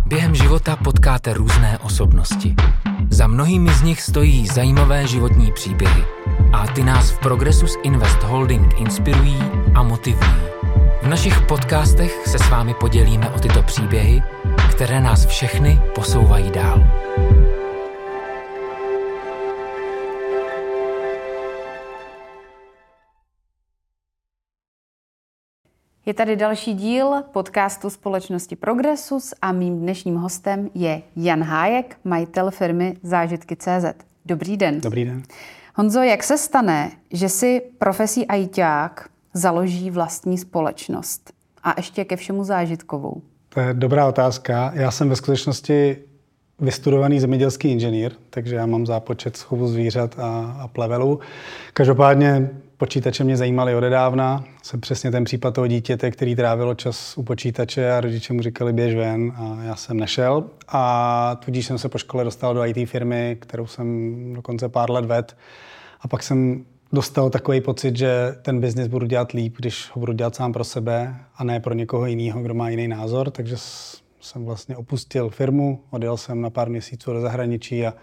Během života potkáte různé osobnosti. Za mnohými z nich stojí zajímavé životní příběhy. A ty nás v Progressus Invest Holding inspirují a motivují. V našich podcastech se s vámi podělíme o tyto příběhy, které nás všechny posouvají dál. Je tady další díl podcastu společnosti Progressus a mým dnešním hostem je Jan Hájek, majitel firmy Zážitky.cz. Dobrý den. Dobrý den. Honzo, jak se stane, že si profesí ajťák založí vlastní společnost a ještě ke všemu zážitkovou? To je dobrá otázka. Já jsem ve skutečnosti vystudovaný zemědělský inženýr, takže já mám zápočet z chovu zvířat a plevelů. Každopádně počítače mě zajímaly odedávna. Jsem přesně ten případ toho dítěte, který trávilo čas u počítače a rodiče mu říkali běž ven a já jsem nešel. A tudíž jsem se po škole dostal do IT firmy, kterou jsem dokonce pár let vedl. A pak jsem dostal takový pocit, že ten biznis budu dělat líp, když ho budu dělat sám pro sebe a ne pro někoho jiného, kdo má jiný názor. Takže jsem vlastně opustil firmu, odjel jsem na pár měsíců do zahraničí a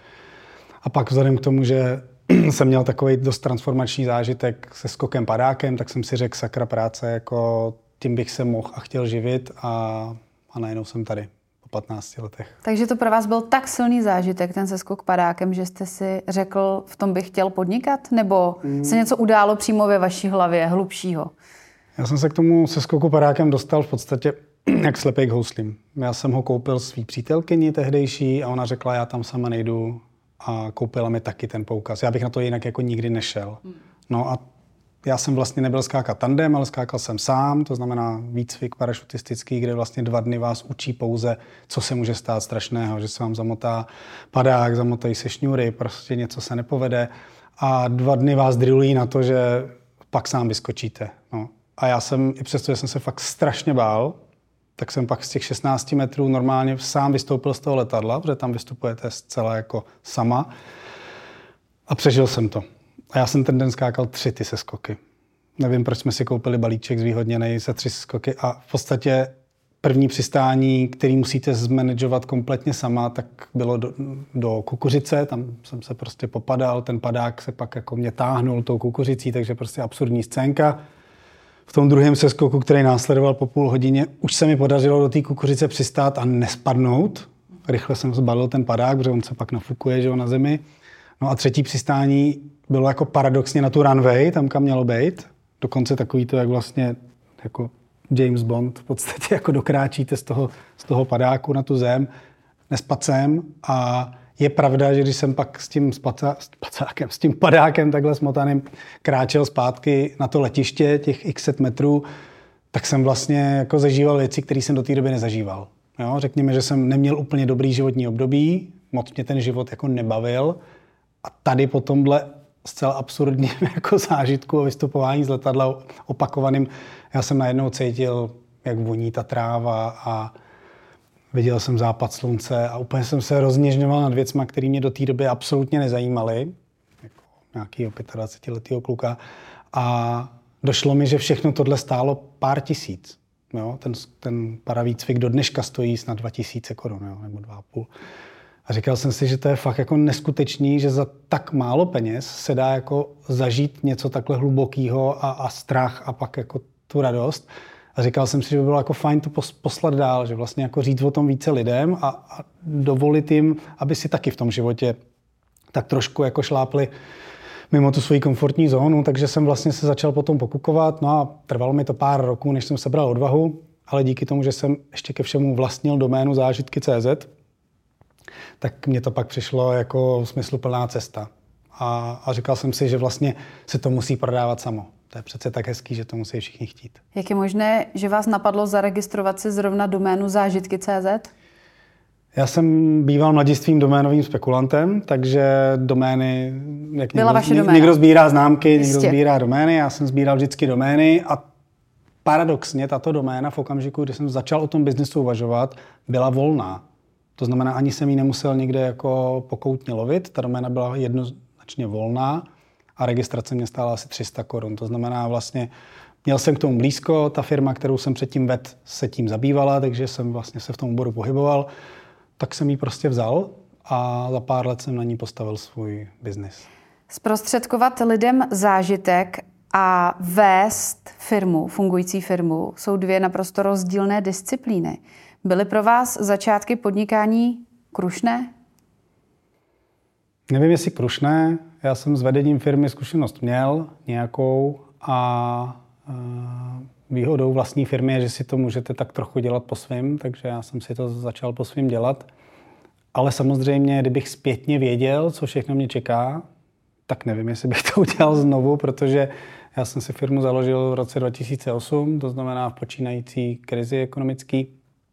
pak vzhledem k tomu, že jsem měl takový dost transformační zážitek se skokem padákem, tak jsem si řekl, sakra práce, jako tím bych se mohl a chtěl živit a najednou jsem tady po 15 letech. Takže to pro vás byl tak silný zážitek, ten seskok padákem, že jste si řekl, v tom bych chtěl podnikat? Nebo se něco událo přímo ve vaší hlavě, hlubšího? Já jsem se k tomu seskoku padákem dostal v podstatě jak slepej k houslím. Já jsem ho koupil svý přítelkyni tehdejší a ona řekla, já tam sama nejdu a koupila mi taky ten poukaz. Já bych na to jinak jako nikdy nešel. No a já jsem vlastně nebyl skákat tandem, ale skákal jsem sám, to znamená výcvik parašutistický, kde vlastně 2 dny vás učí pouze, co se může stát strašného, že se vám zamotá padák, zamotají se šňůry, prostě něco se nepovede a 2 dny vás drillují na to, že pak sám vyskočíte. No. A já jsem, i přesto, že jsem se fakt strašně bál, tak jsem pak z těch 16 metrů normálně sám vystoupil z toho letadla, protože tam vystupujete zcela jako sama. A přežil jsem to. A já jsem ten den skákal 3 ty seskoky. Nevím, proč jsme si koupili balíček zvýhodněný za 3 seskoky. A v podstatě první přistání, který musíte zmanagovat kompletně sama, tak bylo do kukuřice. Tam jsem se prostě popadal, ten padák se pak jako mě táhnul tou kukuřicí, takže prostě absurdní scénka. V tom druhém seskoku, který následoval po půl hodině, už se mi podařilo do té kukuřice přistát a nespadnout. Rychle jsem zbalil ten padák, protože on se pak nafukuje, že jo, na zemi. No a třetí přistání bylo jako paradoxně na tu runway, tam kam mělo být. Dokonce takový to, jak vlastně jako James Bond v podstatě jako dokráčíte z toho padáku na tu zem. Nespadl jsem a je pravda, že když jsem pak s tím padákem takhle smotaným kráčel zpátky na to letiště, těch x set metrů, tak jsem vlastně jako zažíval věci, které jsem do té doby nezažíval. Jo? Řekněme, že jsem neměl úplně dobrý životní období, moc mě ten život jako nebavil a tady po tomhle zcela absurdním jako zážitku a vystupování z letadla opakovaným, já jsem najednou cítil, jak voní ta tráva a viděl jsem západ slunce a úplně jsem se rozněžňoval nad věcma, které mě do té doby absolutně nezajímaly. Jako nějakýho 25letého kluka. A došlo mi, že všechno tohle stálo pár tisíc. Jo? Ten paravýcvik do dneška stojí snad 2000 korun, jo? Nebo 2,5. A říkal jsem si, že to je fakt jako neskutečný, že za tak málo peněz se dá jako zažít něco takhle hlubokého a strach a pak jako tu radost. A říkal jsem si, že by bylo jako fajn to poslat dál, že vlastně jako říct o tom více lidem a dovolit jim, aby si taky v tom životě tak trošku jako šlápli mimo tu svoji komfortní zónu, takže jsem vlastně se začal potom pokukovat, no a trvalo mi to pár roků, než jsem sebral odvahu, ale díky tomu, že jsem ještě ke všemu vlastnil doménu Zážitky.cz, tak mně to pak přišlo jako smysluplná cesta. A říkal jsem si, že vlastně se to musí prodávat samo. To je přece tak hezký, že to musí všichni chtít. Jak je možné, že vás napadlo zaregistrovat si zrovna doménu Zážitky.cz? Já jsem býval mladistvým doménovým spekulantem, takže domény, jak někdo sbírá známky, někdo sbírá domény, já jsem sbíral vždycky domény a paradoxně tato doména v okamžiku, kdy jsem začal o tom biznesu uvažovat, byla volná. To znamená, ani jsem ji nemusel někde jako pokoutně lovit, ta doména byla jednoznačně volná a registrace mě stála asi 300 korun. To znamená vlastně Měl jsem k tomu blízko, ta firma, kterou jsem předtím vedl, se tím zabývala, takže jsem vlastně se v tom oboru pohyboval, tak jsem ji prostě vzal a za pár let jsem na ní postavil svůj biznis. Zprostředkovat lidem zážitek a vést firmu, fungující firmu, jsou dvě naprosto rozdílné disciplíny. Byly pro vás začátky podnikání krušné? Nevím, jestli krušné. Já jsem s vedením firmy zkušenost měl nějakou a výhodou vlastní firmy je, že si to můžete tak trochu dělat po svým, takže já jsem si to začal po svým dělat. Ale samozřejmě, kdybych zpětně věděl, co všechno mě čeká, tak nevím, jestli bych to udělal znovu, protože já jsem si firmu založil v roce 2008, to znamená v počínající krizi ekonomický.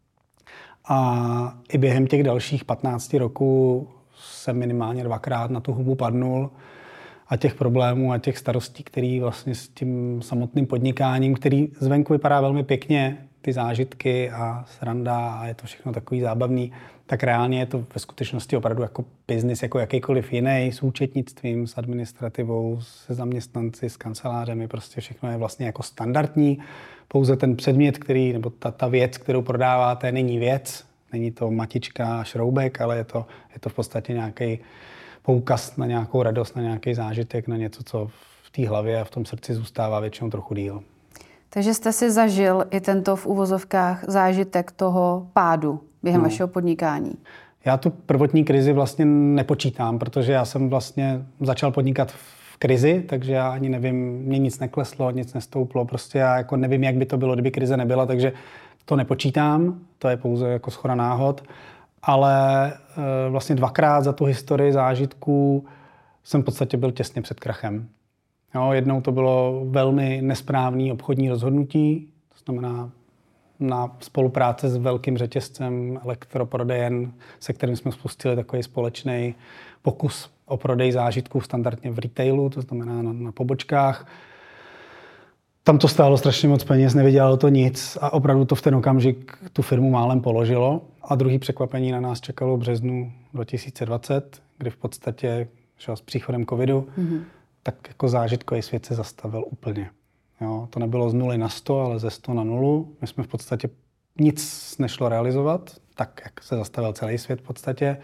A i během těch dalších 15 roků jsem minimálně 2krát na tu hubu padnul a těch problémů a těch starostí, který vlastně s tím samotným podnikáním, který zvenku vypadá velmi pěkně, ty zážitky a sranda a je to všechno takový zábavný, tak reálně je to ve skutečnosti opravdu jako biznis, jako jakýkoliv jiný, s účetnictvím, s administrativou, se zaměstnanci, s kancelářemi, prostě všechno je vlastně jako standardní. Pouze ten předmět, nebo ta věc, kterou prodáváte, není věc, není to matička a šroubek, ale je to v podstatě nějaký poukaz na nějakou radost, na nějaký zážitek, na něco, co v té hlavě a v tom srdci zůstává většinou trochu díl. Takže jste si zažil i tento v uvozovkách zážitek toho pádu během vašeho podnikání? Já tu prvotní krizi vlastně nepočítám, protože já jsem vlastně začal podnikat v krizi, takže já ani nevím, mě nic nekleslo, nic nestouplo, prostě já jako nevím, jak by to bylo, kdyby krize nebyla, takže to nepočítám, to je pouze jako shoda náhod, ale vlastně 2krát za tu historii zážitků jsem v podstatě byl těsně před krachem. Jo, jednou to bylo velmi nesprávné obchodní rozhodnutí, to znamená na spolupráce s velkým řetězcem elektroprodejen, se kterým jsme spustili takový společný pokus o prodej zážitků standardně v retailu, to znamená na pobočkách. Tam to stálo strašně moc peněz, nevydělalo to nic a opravdu to v ten okamžik tu firmu málem položilo. A druhý překvapení na nás čekalo v březnu 2020, kdy v podstatě s příchodem covidu, tak jako zážitkový svět se zastavil úplně. Jo, to nebylo z 0 na 100, ale ze 100 na 0. My jsme v podstatě nic nešlo realizovat, tak jak se zastavil celý svět v podstatě.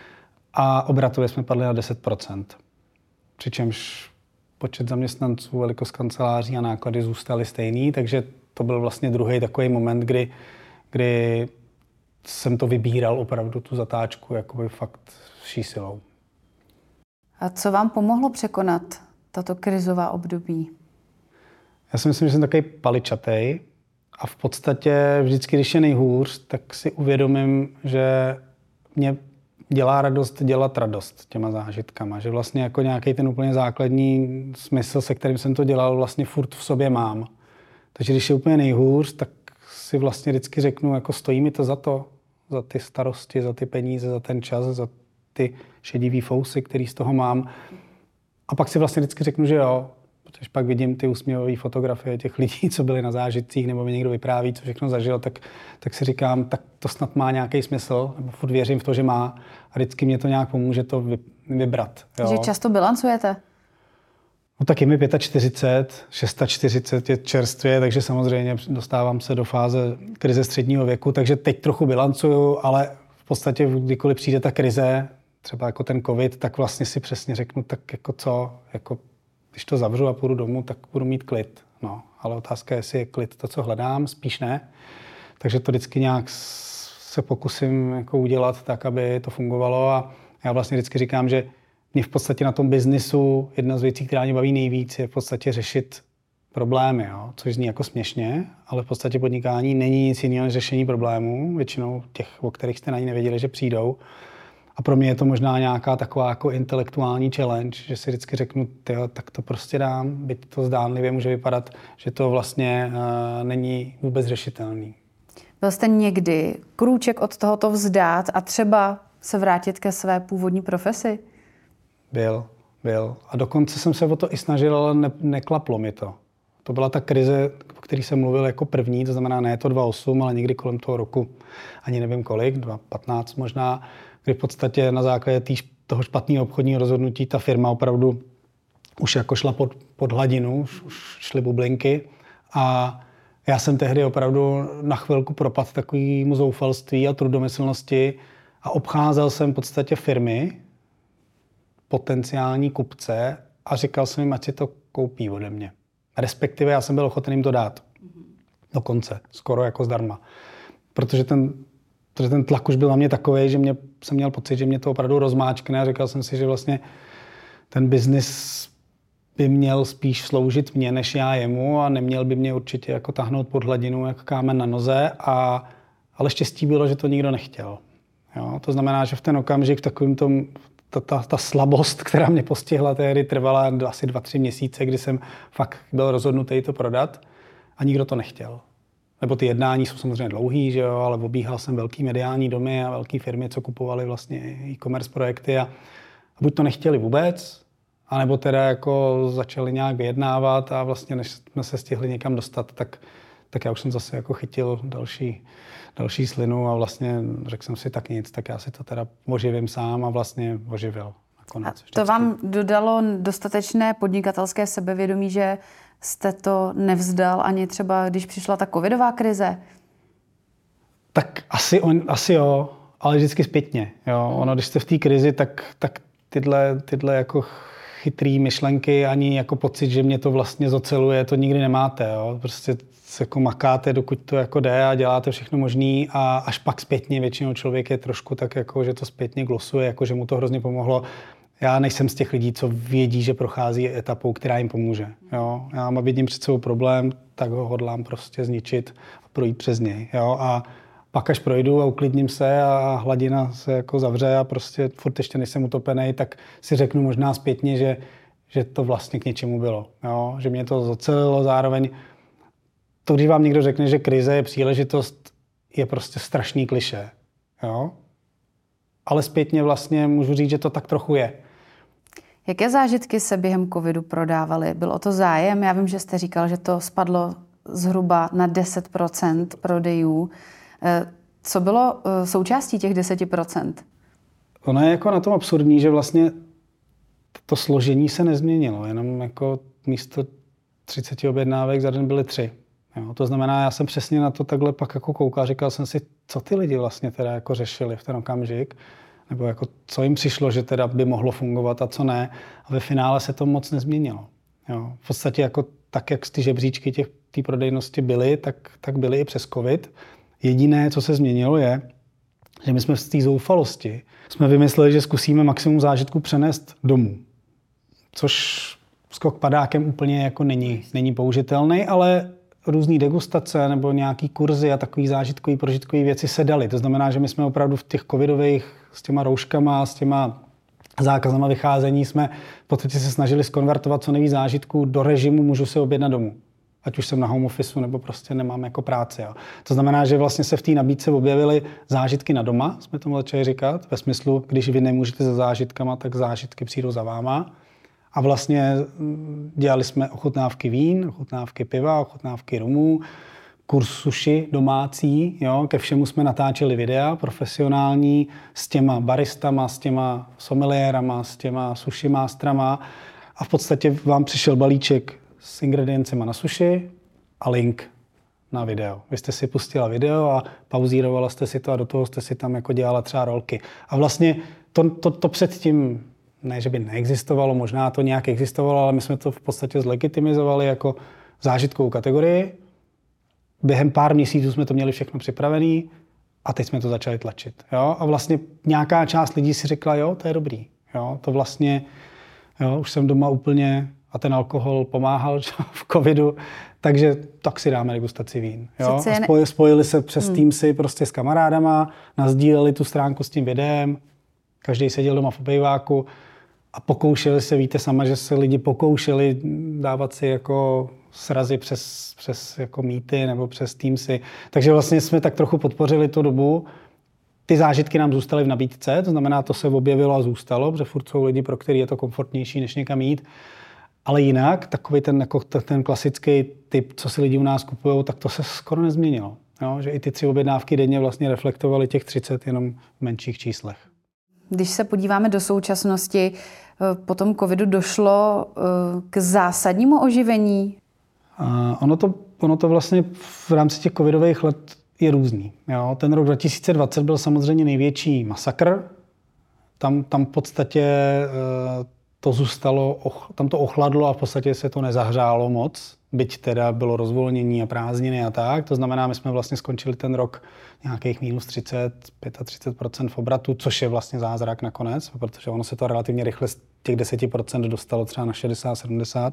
A obratově jsme padli na 10%. Přičemž počet zaměstnanců, velikost kanceláří a náklady zůstaly stejný, takže to byl vlastně druhý takový moment, kdy jsem to vybíral opravdu tu zatáčku jakoby fakt vší silou. A co vám pomohlo překonat tato krizová období? Já si myslím, že jsem takový paličatej a v podstatě vždycky, když je nejhůř, tak si uvědomím, že mě dělá radost dělat radost těma zážitkama. Že vlastně jako nějaký ten úplně základní smysl, se kterým jsem to dělal, vlastně furt v sobě mám. Takže když je úplně nejhůř, tak si vlastně vždycky řeknu, jako stojí mi to za ty starosti, za ty peníze, za ten čas, za ty šedivý fousy, který z toho mám. A pak si vlastně vždycky řeknu, že jo, protože pak vidím ty úsměvové fotografie těch lidí, co byli na zážitcích, nebo mi někdo vypráví, co všechno zažil, tak si říkám, tak to snad má nějaký smysl, nebo furt věřím v to, že má a vždycky mě to nějak pomůže to vybrat. Jo. Že často bilancujete? No tak je mi 45, 46 je čerstvě, takže samozřejmě dostávám se do fáze krize středního věku, takže teď trochu bilancuju, ale v podstatě kdykoliv přijde ta krize, třeba jako ten covid, tak vlastně si přesně řeknu, tak jako co, jako když to zavřu a půjdu domů, tak budu mít klid. No, ale otázka je, jestli je klid to, co hledám, spíš ne. Takže to vždycky nějak se pokusím jako udělat tak, aby to fungovalo a já vlastně vždycky říkám, že mě v podstatě na tom biznisu jedna z věcí, která mě baví nejvíc, je v podstatě řešit problémy, jo? Což zní jako směšně, ale v podstatě podnikání není nic jiného než řešení problémů, většinou těch, o kterých jste na ní nevěděli, že přijdou. A pro mě je to možná nějaká taková jako intelektuální challenge, že si vždycky řeknu, tyjo, tak to prostě dám, byť to zdánlivě může vypadat, že to vlastně není vůbec řešitelný. Byl jste někdy krůček od tohoto vzdát a třeba se vrátit ke své původní profesi? Byl. A dokonce jsem se o to i snažil, ale neklaplo mi to. To byla ta krize, o které jsem mluvil jako první, to znamená ne to 2008, ale někdy kolem toho roku, ani nevím kolik, 2015 možná, kdy v podstatě na základě toho špatného obchodního rozhodnutí ta firma opravdu už jako šla pod hladinu, už šly bublinky A já jsem tehdy opravdu na chvilku propadl takovému zoufalství a trudomyslnosti a obcházel jsem v podstatě firmy, potenciální kupce a říkal jsem jim, ať si to koupí ode mě. Respektive já jsem byl ochoten jim to dát. Dokonce, skoro jako zdarma. Protože ten tlak už byl na mě takovej, že jsem měl pocit, že mě to opravdu rozmáčkne a říkal jsem si, že vlastně ten biznis by měl spíš sloužit mně, než já jemu a neměl by mě určitě jako tahnout pod hladinu jako kámen na noze, ale štěstí bylo, že to nikdo nechtěl. Jo? To znamená, že v ten okamžik v takovým tom, ta slabost, která mě postihla tehdy, trvala asi 2-3 měsíce, kdy jsem fakt byl rozhodnutý to prodat a nikdo to nechtěl. Nebo ty jednání jsou samozřejmě dlouhý, že jo, ale obíhal jsem velký mediální domy a velké firmy, co kupovaly vlastně e-commerce projekty a buď to nechtěli vůbec, anebo teda jako začali nějak vyjednávat a vlastně než jsme se stihli někam dostat, tak já už jsem zase jako chytil další slinu a vlastně řekl jsem si tak nic, tak já si to teda oživím sám a vlastně oživil nakonec. A to vám dodalo dostatečné podnikatelské sebevědomí, že jste to nevzdal ani třeba, když přišla ta covidová krize? Tak asi jo, ale vždycky zpětně. Jo. Ono, když jste v té krizi, tak tyhle jako chytrý myšlenky, ani jako pocit, že mě to vlastně zoceluje, to nikdy nemáte. Jo. Prostě se jako makáte, dokud to jako jde a děláte všechno možný a až pak zpětně většinou člověk je trošku tak jako, že to zpětně glosuje, jako že mu to hrozně pomohlo. Já nejsem z těch lidí, co vědí, že prochází etapou, která jim pomůže. Jo. Já vidím před sebou problém, tak ho hodlám prostě zničit a projít přes něj. Jo. A pak až projdu a uklidním se a hladina se jako zavře a prostě furt ještě nejsem utopený, tak si řeknu možná zpětně, že to vlastně k něčemu bylo. Jo. Že mě to zocelilo zároveň. To, když vám někdo řekne, že krize je příležitost, je prostě strašný klišé. Jo. Ale zpětně vlastně můžu říct, že to tak trochu je. Jaké zážitky se během covidu prodávaly? Byl o to zájem? Já vím, že jste říkal, že to spadlo zhruba na 10% prodejů. Co bylo součástí těch 10%? Ono je jako na tom absurdní, že vlastně to složení se nezměnilo. Jenom jako místo 30 objednávek za den byly 3. Jo, to znamená, já jsem přesně na to takhle pak jako koukal. Říkal jsem si, co ty lidi vlastně teda jako řešili v ten okamžik. Nebo jako co jim přišlo, že teda by mohlo fungovat a co ne. A ve finále se to moc nezměnilo. Jo, v podstatě jako tak, jak ty žebříčky té prodejnosti byly, tak byly i přes covid. Jediné, co se změnilo, je, že my jsme z té zoufalosti jsme vymysleli, že zkusíme maximum zážitku přenést domů. Což skok padákem úplně jako není použitelný, ale různý degustace nebo nějaký kurzy a takový zážitkový, prožitkový věci se daly. To znamená, že my jsme opravdu v těch covidových s těma rouškama, s těma zákazama vycházení jsme v podstatě se snažili skonvertovat co nejvíc zážitků do režimu můžu si objednat domů. Ať už jsem na home officeu nebo prostě nemám jako práci. Jo. To znamená, že vlastně se v té nabídce objevily zážitky na doma, jsme tomu začali říkat, ve smyslu, když vy nemůžete za zážitkama, tak zážitky přijdou za váma. A vlastně dělali jsme ochutnávky vín, ochutnávky piva, ochutnávky rumů, kurz sushi domácí, jo. Ke všemu jsme natáčeli videa profesionální s těma baristama, s těma someliérama, s těma sushi masterama a v podstatě vám přišel balíček s ingrediencema na sushi a link na video. Vy jste si pustila video a pauzírovala jste si to a do toho jste si tam jako dělala třeba rolky. A vlastně to předtím, ne, že by neexistovalo, možná to nějak existovalo, ale my jsme to v podstatě zlegitimizovali jako zážitkovou kategorii. Během pár měsíců jsme to měli všechno připravené a teď jsme to začali tlačit. Jo? A vlastně nějaká část lidí si řekla, jo, to je dobrý. Jo? To vlastně, jo, už jsem doma úplně a ten alkohol pomáhal v covidu, takže tak si dáme degustaci vín. Jo? A spojili se přes Teamsy prostě s kamarádama, nasdíleli tu stránku s tím videem, každý seděl doma v obejváku a pokoušeli se, víte sama, že se lidi pokoušeli dávat si jako srazy přes jako meety nebo přes Teamsy. Takže vlastně jsme tak trochu podpořili tu dobu. Ty zážitky nám zůstaly v nabídce, to znamená, to se objevilo a zůstalo, protože furt jsou lidi, pro který je to komfortnější, než někam jít. Ale jinak, takový ten klasický typ, co si lidi u nás kupují, tak to se skoro nezměnilo. Jo? Že i ty 3 objednávky denně vlastně reflektovaly těch 30 jenom v menších číslech. Když se podíváme do současnosti, po tom covidu došlo k zásadnímu oživení? Ono to ono to vlastně v rámci těch covidových let je různý. Jo? Ten rok 2020 byl samozřejmě největší masakr. Tam v podstatě to zůstalo, tam to ochladlo a v podstatě se to nezahřálo moc, byť teda bylo rozvolnění a prázdniny a tak. To znamená, my jsme vlastně skončili ten rok nějakých minus 30-35% v obratu, což je vlastně zázrak nakonec, protože ono se to relativně rychle z těch 10% dostalo třeba na 60-70%.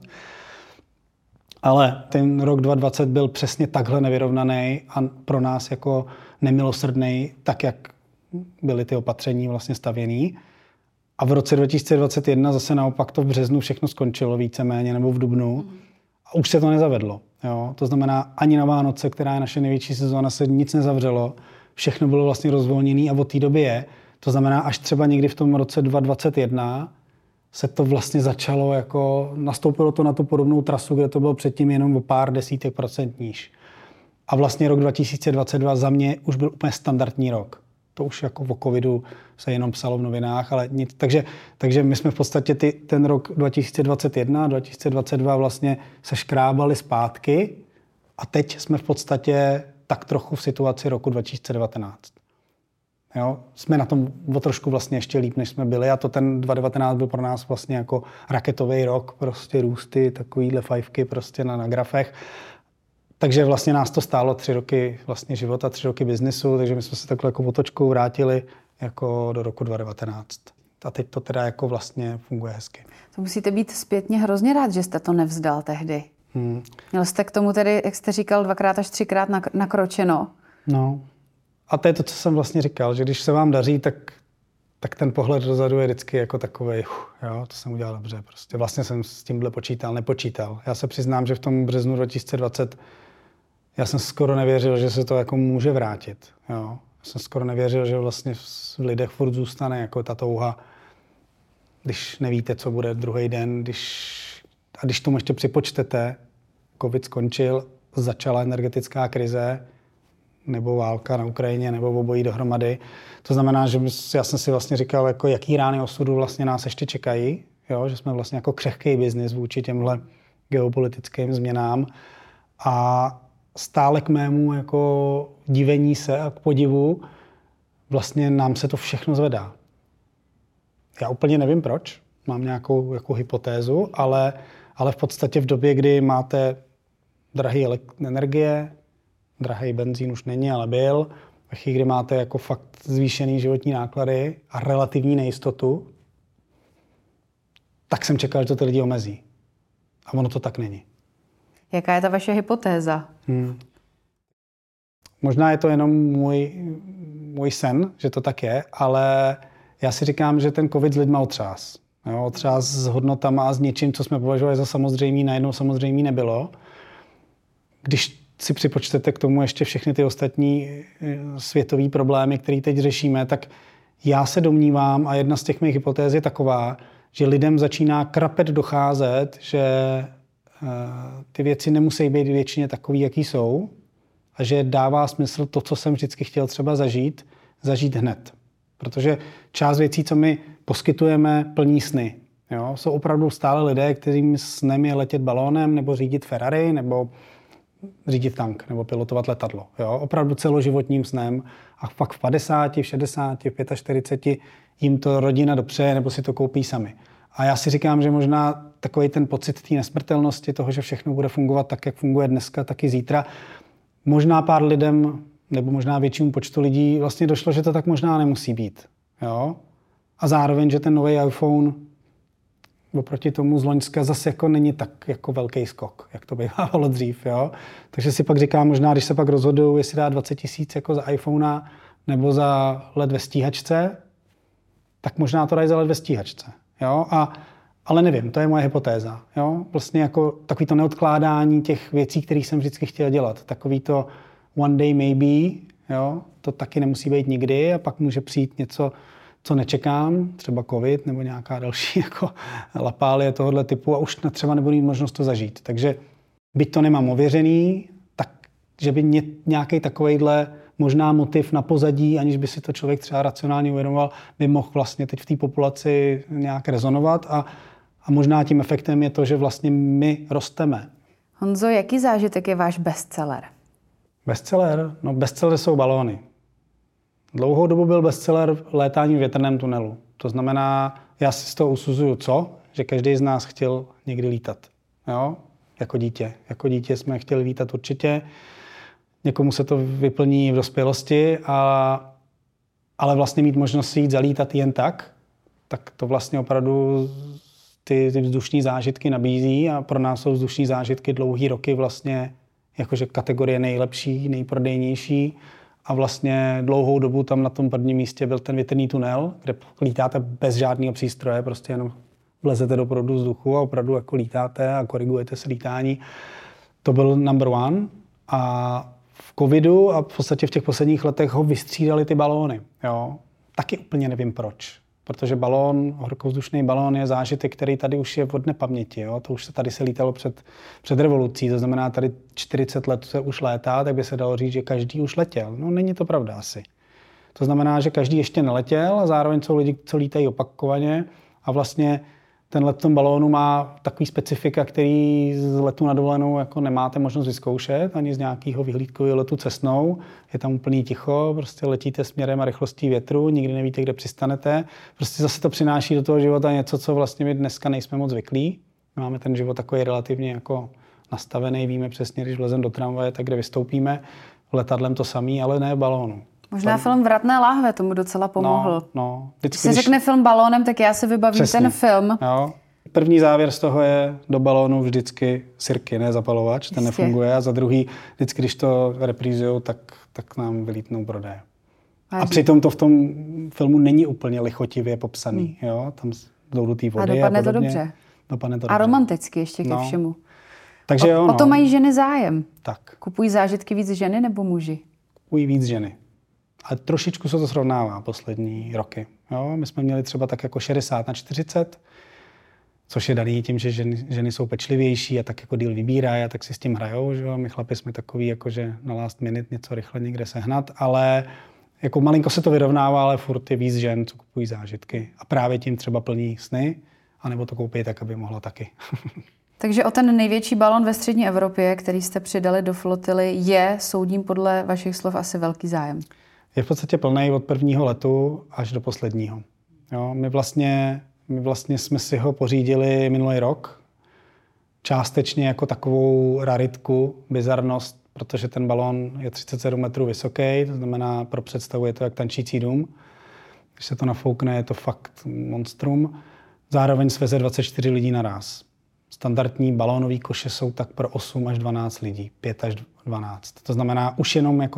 Ale ten rok 2020 byl přesně takhle nevyrovnaný a pro nás jako nemilosrdný, tak jak byly ty opatření vlastně stavěný. A v roce 2021 zase naopak to v březnu všechno skončilo víceméně, nebo v dubnu. A už se to nezavedlo. Jo? To znamená, ani na Vánoce, která je naše největší sezóna, se nic nezavřelo. Všechno bylo vlastně rozvolněné a od té doby je. To znamená, až třeba někdy v tom roce 2021 se to vlastně začalo, jako nastoupilo to na tu podobnou trasu, kde to bylo předtím jenom o pár desítek procent níž. A vlastně rok 2022 za mě už byl úplně standardní rok. To už jako o covidu se jenom psalo v novinách, ale nic. Takže my jsme v podstatě ten rok 2021 a 2022 vlastně se škrábali zpátky a teď jsme v podstatě tak trochu v situaci roku 2019. Jo? Jsme na tom o trošku vlastně ještě líp, než jsme byli a to ten 2019 byl pro nás vlastně jako raketový rok, prostě růsty, takovýhle fajfky prostě na grafech. Takže vlastně nás to stálo 3 roky vlastně života, 3 roky biznisu, takže my jsme se takhle jako otočkou vrátili jako do roku 2019. A teď to teda jako vlastně funguje hezky. To musíte být zpětně hrozně rád, že jste to nevzdal tehdy. Měl jste k tomu tedy, jak jste říkal, 2x až 3x nakročeno. No. A to je to, co jsem vlastně říkal, že když se vám daří, tak ten pohled dozadu je vždycky jako takovej, jo, to jsem udělal dobře. Prostě vlastně jsem s tímhle nepočítal. Já se přiznám, že v tom březnu 2020 já jsem skoro nevěřil, že se to jako může vrátit. Jo. Já jsem skoro nevěřil, že vlastně v lidech furt zůstane jako ta touha, když nevíte, co bude druhý den, když tomu ještě připočtete, covid skončil, začala energetická krize, nebo válka na Ukrajině, nebo obojí dohromady. To znamená, že já jsem si vlastně říkal, jako jaký rány osudu vlastně nás ještě čekají, jo? Že jsme vlastně jako křehký biznis vůči těmhle geopolitickým změnám. A stále k mému jako divení se a k podivu vlastně nám se to všechno zvedá. Já úplně nevím proč, mám nějakou jako hypotézu, ale v podstatě v době, kdy máte drahé energie, drahý benzín už není, ale byl, ve chvíli, kdy máte jako fakt zvýšený životní náklady a relativní nejistotu, tak jsem čekal, že to ty lidi omezí. A ono to tak není. Jaká je ta vaše hypotéza? Možná je to jenom můj sen, že to tak je, ale já si říkám, že ten covid s lidma otřás. Jo, otřás s hodnotama a s něčím, co jsme považovali za samozřejmý, najednou samozřejmý nebylo. Když si připočtete k tomu ještě všechny ty ostatní světové problémy, které teď řešíme, tak já se domnívám, a jedna z těch mých hypotéz je taková, že lidem začíná krapet docházet, že ty věci nemusí být většině takový, jaký jsou, a že dává smysl to, co jsem vždycky chtěl třeba zažít hned. Protože část věcí, co my poskytujeme, plní sny. Jo? Jsou opravdu stále lidé, kterým snem je letět balónem, nebo řídit Ferrari, nebo řídit tank, nebo pilotovat letadlo. Jo? Opravdu celoživotním snem. A pak v 50, v 60, v 45 jim to rodina dopřeje, nebo si to koupí sami. A já si říkám, že možná takový ten pocit té nesmrtelnosti, toho, že všechno bude fungovat tak, jak funguje dneska, tak i zítra, možná pár lidem, nebo možná většímu počtu lidí vlastně došlo, že to tak možná nemusí být. Jo? A zároveň, že ten nový iPhone oproti tomu z loňska zase jako není tak jako velký skok, jak to bývalo dřív. Jo? Takže si pak říkám, možná, když se pak rozhoduju, jestli dá 20 000 jako za iPhonea nebo za LED ve stíhačce, tak možná to dají za LED ve stíhačce. Jo? Ale nevím, to je moje hypotéza. Jo? Vlastně jako takový to neodkládání těch věcí, které jsem vždycky chtěl dělat. Takový to one day maybe, jo? To taky nemusí být nikdy a pak může přijít něco, co nečekám, třeba covid nebo nějaká další jako lapálie tohohle typu a už třeba nebudu mít možnost to zažít. Takže byť to nemám ověřený, tak že by nějaký takovejhle možná motiv na pozadí, aniž by si to člověk třeba racionálně uvědomoval, by mohl vlastně teď v té populaci nějak rezonovat a možná tím efektem je to, že vlastně my rosteme. Honzo, jaký zážitek je váš bestseller? Bestseller? No bestseller jsou balóny. Dlouhou dobu byl bestseller létání v větrném tunelu. To znamená, já si z toho usuzuju že každý z nás chtěl někdy lítat. Jo? Jako dítě. Jako dítě jsme chtěli lítat určitě. Někomu se to vyplní v dospělosti, ale vlastně mít možnost si jít zalítat jen tak to vlastně opravdu ty vzdušní zážitky nabízí a pro nás jsou vzdušní zážitky dlouhý roky vlastně jakože kategorie nejlepší, nejprodejnější a vlastně dlouhou dobu tam na tom prvním místě byl ten větrný tunel, kde lítáte bez žádného přístroje, prostě jenom vlezete do proudu vzduchu a opravdu jako lítáte a korigujete se lítání. To byl number one a v covidu a v podstatě v těch posledních letech ho vystřídali ty balóny. Jo? Taky úplně nevím proč. Protože horkovzdušný balón je zážitek, který tady už je od nepaměti. Jo? To už se tady se lítalo před revolucí, to znamená tady 40 let se už létá, tak by se dalo říct, že každý už letěl. No není to pravda asi. To znamená, že každý ještě neletěl a zároveň jsou lidi, co lítají opakovaně a vlastně ten let v tom balónu má takový specifika, který z letu na dovolenou jako nemáte možnost vyzkoušet, ani z nějakého vyhlídkového letu cestnou. Je tam úplný ticho, prostě letíte směrem a rychlostí větru, nikdy nevíte, kde přistanete. Prostě zase to přináší do toho života něco, co vlastně my dneska nejsme moc zvyklí. Máme ten život takový relativně jako nastavený, víme přesně, když vlezeme do tramvaje, tak kde vystoupíme. Letadlem to samý, ale ne v balónu. Možná film Vratné láhve tomu docela pomohl. No. Když se řekne film balónem, tak já si vybavím přesně ten film. Jo. První závěr z toho je do balónu vždycky sirky, ne zapalovač, ten nefunguje. A za druhý, vždycky, když to reprízujou, tak nám vylítnou prodeje. A přitom to v tom filmu není úplně lichotivě popsaný. Jo? Tam jdou do té vody a dopadne to dobře. A romanticky ještě ke všemu. Takže o to mají ženy zájem. Tak. Kupují zážitky víc ženy nebo muži? Kupují víc ženy. A trošičku se to srovnává poslední roky. Jo? My jsme měli třeba tak jako 60/40, což je daný tím, že ženy jsou pečlivější a tak jako díl vybírají a tak si s tím hrajou. Že? My chlapi jsme takový, jako že na last minute něco rychle někde sehnat, ale jako malinko se to vyrovnává, ale furt je víc žen, co kupují zážitky. A právě tím třeba plní sny, anebo to koupí tak, aby mohla taky. Takže o ten největší balon ve střední Evropě, který jste přidali do flotily, je, soudím podle vašich slov, asi velký zájem. Je v podstatě plný od prvního letu až do posledního. Jo, my vlastně jsme si ho pořídili minulý rok. Částečně jako takovou raritku, bizarnost, protože ten balón je 37 metrů vysoký, to znamená pro představu je to jak tančící dům. Když se to nafoukne, je to fakt monstrum. Zároveň sveze 24 lidí naráz. Standardní balónový koše jsou tak pro 8 až 12 lidí, 5 až 12. To znamená už jenom jako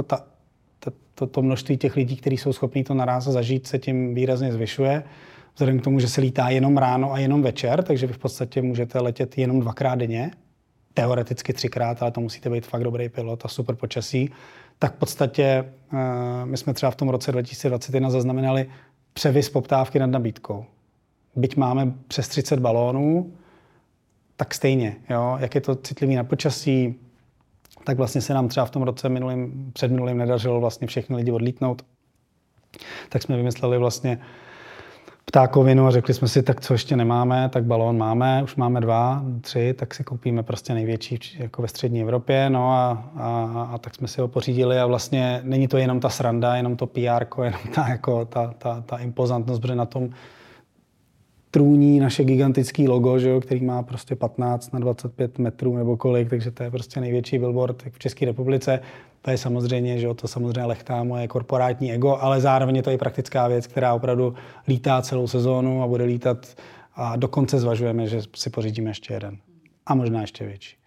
to množství těch lidí, kteří jsou schopní to naráz zažít, se tím výrazně zvyšuje. Vzhledem k tomu, že se lítá jenom ráno a jenom večer, takže vy v podstatě můžete letět jenom 2krát denně, teoreticky 3krát, ale to musíte být fakt dobrý pilot a super počasí, tak v podstatě my jsme třeba v tom roce 2021 zaznamenali převis poptávky nad nabídkou. Byť máme přes 30 balónů, tak stejně, jo? Jak je to citlivý na počasí, tak vlastně se nám třeba v tom roce předminulým nedařilo vlastně všechny lidi odlítnout. Tak jsme vymysleli vlastně ptákovinu a řekli jsme si, tak co ještě nemáme, tak balón máme, už máme 2, 3, tak si koupíme prostě největší jako ve střední Evropě, no a tak jsme si ho pořídili a vlastně není to jenom ta sranda, jenom to PR, jenom ta impozantnost, protože na tom trůní naše gigantický logo, že jo, který má prostě 15x25 metrů nebo kolik, takže to je prostě největší billboard v České republice. To je samozřejmě, že jo, to samozřejmě lechtá moje korporátní ego, ale zároveň je to i praktická věc, která opravdu lítá celou sezónu a bude lítat a dokonce zvažujeme, že si pořídíme ještě jeden. A možná ještě větší.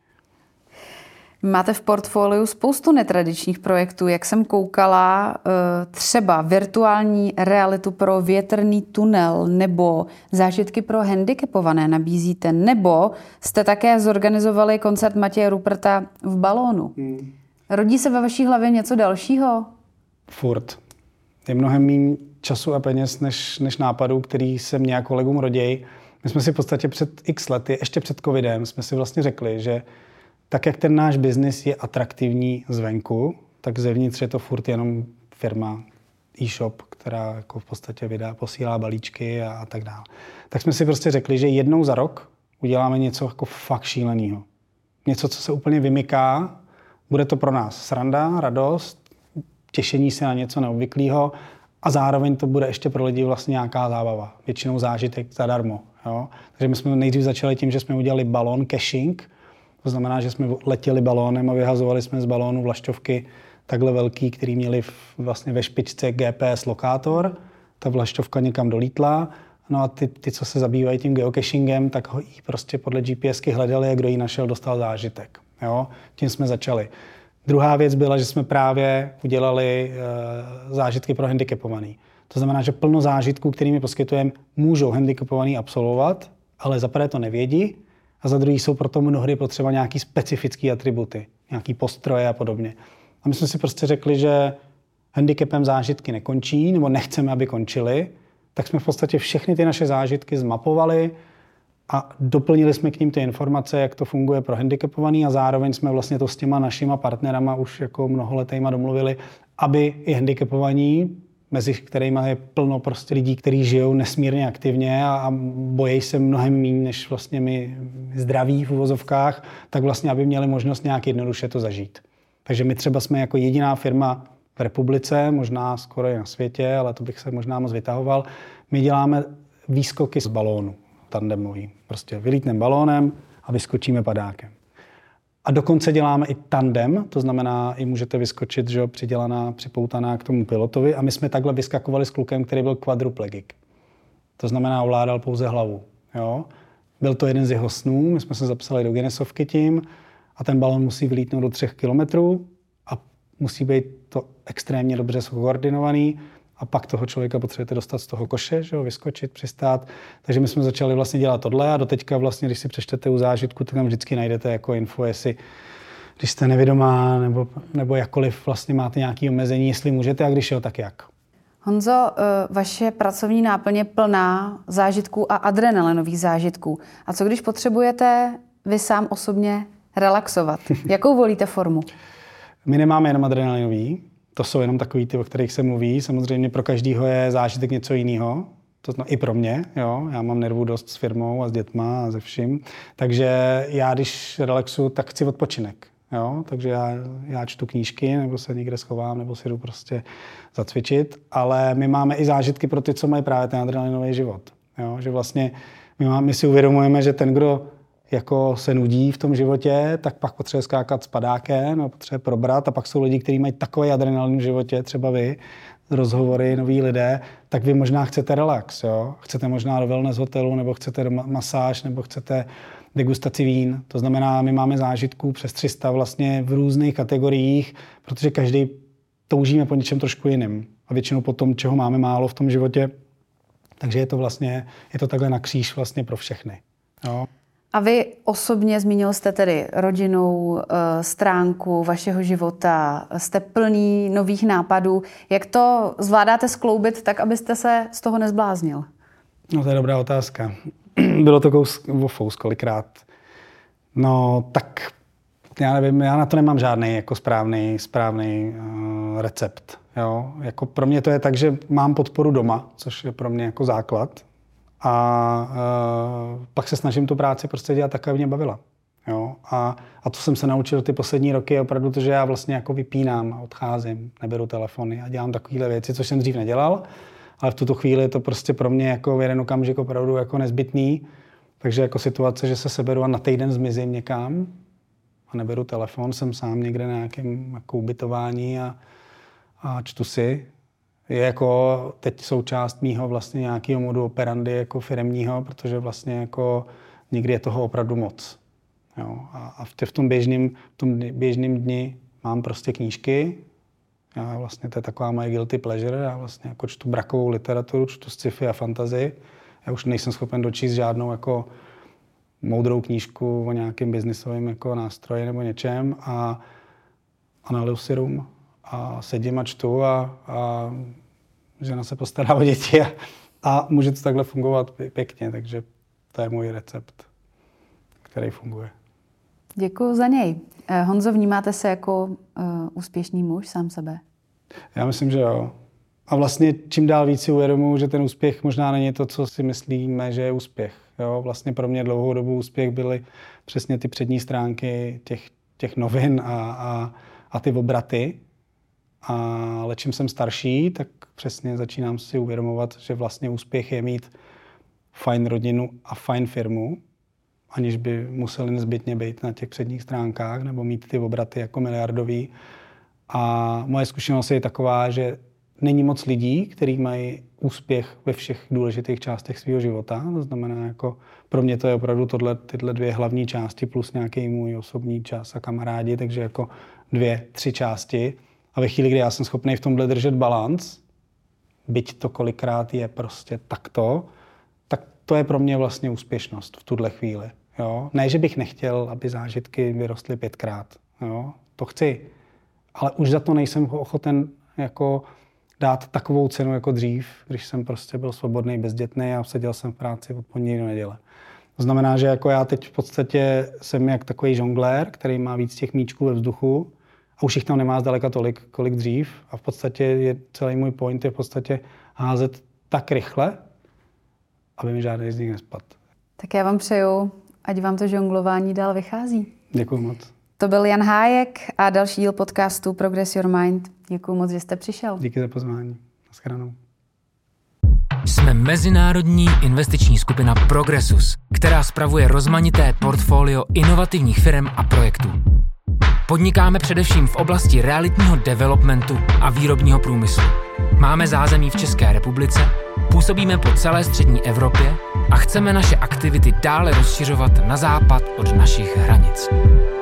Máte v portfoliu spoustu netradičních projektů, jak jsem koukala, třeba virtuální realitu pro větrný tunel nebo zážitky pro handicapované nabízíte, nebo jste také zorganizovali koncert Matěje Ruperta v balónu. Rodí se ve vaší hlavě něco dalšího? Furt. Je mnohem méně času a peněz než nápadů, který se mě a kolegům rodějí. My jsme si v podstatě před x lety, ještě před covidem, jsme si vlastně řekli, že tak, jak ten náš biznis je atraktivní zvenku, tak zevnitř je to furt jenom firma, e-shop, která jako v podstatě posílá balíčky a tak dále. Tak jsme si prostě řekli, že jednou za rok uděláme něco jako fakt šílenýho. něco, co se úplně vymyká. Bude to pro nás sranda, radost, těšení se na něco neobvyklého a zároveň to bude ještě pro lidi vlastně nějaká zábava. Většinou zážitek zadarmo. Jo? Takže my jsme nejdřív začali tím, že jsme udělali balón caching. To znamená, že jsme letěli balónem a vyhazovali jsme z balónu vlašťovky takhle velký, který měli vlastně ve špičce GPS lokátor. Ta vlašťovka někam dolítla. No a ty, co se zabývají tím geocachingem, tak ho prostě podle GPSky hledali a kdo ji našel, dostal zážitek. Jo? Tím jsme začali. Druhá věc byla, že jsme právě udělali zážitky pro handicapovaný. To znamená, že plno zážitků, kterými poskytujeme, můžou handicapovaný absolvovat, ale za prvé to nevědí a za druhý jsou proto mnohdy potřeba nějaký specifický atributy, nějaký postroje a podobně. A my jsme si prostě řekli, že handicapem zážitky nekončí, nebo nechceme, aby končily, tak jsme v podstatě všechny ty naše zážitky zmapovali a doplnili jsme k ním ty informace, jak to funguje pro handicapovaný a zároveň jsme vlastně to s těma našima partnerama už jako mnoholetejma domluvili, aby i handicapovaní, mezi kterými je plno prostě lidí, kteří žijou nesmírně aktivně a bojí se mnohem méně než vlastně my zdraví v uvozovkách, tak vlastně, aby měli možnost nějak jednoduše to zažít. Takže my třeba jsme jako jediná firma v republice, možná skoro i na světě, ale to bych se možná moc vytahoval. My děláme výskoky z balónu tandemový. Prostě vylítneme balónem a vyskočíme padákem. A dokonce děláme i tandem, to znamená, i můžete vyskočit, že přidělaná, připoutaná k tomu pilotovi. A my jsme takhle vyskakovali s klukem, který byl kvadruplegik. To znamená, ovládal pouze hlavu. Jo? Byl to jeden z jeho snů, my jsme se zapsali do Guinnessovky tím a ten balón musí vylítnout do 3 kilometrů a musí být to extrémně dobře koordinovaný. A pak toho člověka potřebujete dostat z toho koše, že jo, vyskočit, přistát. Takže my jsme začali vlastně dělat tohle a doteďka vlastně, když si přečtete u zážitku, tak tam vždycky najdete jako info, jestli když jste nevědomá nebo jakkoliv vlastně máte nějaké omezení, jestli můžete a když jo, tak jak. Honzo, vaše pracovní náplň je plná zážitků a adrenalinových zážitků. A co když potřebujete vy sám osobně relaxovat? Jakou volíte formu? My nemáme jenom adrenalinový. To jsou jenom takový ty, o kterých se mluví. Samozřejmě pro každého je zážitek něco jiného. To znamená i pro mě. Jo? Já mám nervů dost s firmou a s dětma a se vším. Takže já, když relaxuju, tak chci odpočinek. Jo? Takže já čtu knížky, nebo se někde schovám, nebo si jdu prostě zacvičit. Ale my máme i zážitky pro ty, co mají právě ten adrenalinový život. Jo? Že vlastně my si uvědomujeme, že ten, kdo jako se nudí v tom životě, tak pak potřebuje skákat s padákem, nebo potřebuje probrat a pak jsou lidi, kteří mají takový adrenalin v životě, třeba vy, rozhovory, noví lidé, tak vy možná chcete relax, jo? Chcete možná do wellness hotelu, nebo chcete masáž, nebo chcete degustaci vín. To znamená, my máme zážitků přes 300 vlastně v různých kategoriích, protože každý toužíme po něčem trošku jiným. A většinou po tom, čeho máme málo v tom životě. Takže je to takhle na kříž vlastně pro všechny. Jo? A vy osobně zmínil jste tedy rodinnou stránku vašeho života, jste plný nových nápadů. Jak to zvládáte skloubit tak, abyste se z toho nezbláznil? No to je dobrá otázka. Bylo to fous kolikrát. No tak já nevím, já na to nemám žádný jako správný recept. Jo? Jako pro mě to je tak, že mám podporu doma, což je pro mě jako základ. A pak se snažím tu práci prostě dělat tak, aby mě bavila. Jo? A to jsem se naučil ty poslední roky opravdu, to, že já vlastně jako vypínám a odcházím, neberu telefony a dělám takovéhle věci, což jsem dřív nedělal, ale v tuto chvíli je to prostě pro mě jako v jeden okamžik opravdu jako nezbytný. Takže jako situace, že se seberu a na týden zmizím někam a neberu telefon, jsem sám někde na nějakém jako ubytování a čtu si. Je jako teď součást mýho vlastně nějakého modu operandy jako firemního, protože vlastně jako někdy je toho opravdu moc. Jo. A v tom běžném dni mám prostě knížky. Já vlastně to je taková moje guilty pleasure. Já vlastně jako čtu brakovou literaturu, čtu sci-fi a fantasy. Já už nejsem schopen dočíst žádnou jako moudrou knížku o nějakém biznisovém jako nástroji nebo něčem a naliju si rum. A sedím a čtu a žena se postará o děti a může to takhle fungovat pěkně, takže to je můj recept, který funguje. Děkuji za něj. Honzo, vnímáte se jako úspěšný muž sám sebe? Já myslím, že jo. A vlastně čím dál víc si uvědomuji, že ten úspěch možná není to, co si myslíme, že je úspěch. Jo? Vlastně pro mě dlouhou dobu úspěch byly přesně ty přední stránky těch novin a ty obraty. Ale čím jsem starší, tak přesně začínám si uvědomovat, že vlastně úspěch je mít fajn rodinu a fajn firmu, aniž by museli nezbytně být na těch předních stránkách nebo mít ty obraty jako miliardový. A moje zkušenost je taková, že není moc lidí, kteří mají úspěch ve všech důležitých částech svého života. To znamená, jako pro mě to je opravdu tyhle dvě hlavní části plus nějaký můj osobní čas a kamarádi, takže jako 2-3 části. A ve chvíli, kdy já jsem schopný v tomhle držet balanc, byť to kolikrát je prostě takto, tak to je pro mě vlastně úspěšnost v tuhle chvíli. Jo? Ne, že bych nechtěl, aby zážitky vyrostly 5krát. Jo? To chci. Ale už za to nejsem ochoten jako dát takovou cenu jako dřív, když jsem prostě byl svobodný, bezdětný a seděl jsem v práci od pondělí do neděle. To znamená, že jako já teď v podstatě jsem jak takový žonglér, který má víc těch míčků ve vzduchu a už jich tam nemá zdaleka tolik, kolik dřív. A v podstatě je celý můj point je v podstatě házet tak rychle, aby mi žádný z nich nespadl. Tak já vám přeju, ať vám to žonglování dál vychází. Děkuji moc. To byl Jan Hájek a další díl podcastu Progress Your Mind. Děkuji moc, že jste přišel. Díky za pozvání. Naschledanou. Jsme mezinárodní investiční skupina Progressus, která spravuje rozmanité portfolio inovativních firm a projektů. Podnikáme především v oblasti realitního developmentu a výrobního průmyslu. Máme zázemí v České republice, působíme po celé střední Evropě a chceme naše aktivity dále rozšiřovat na západ od našich hranic.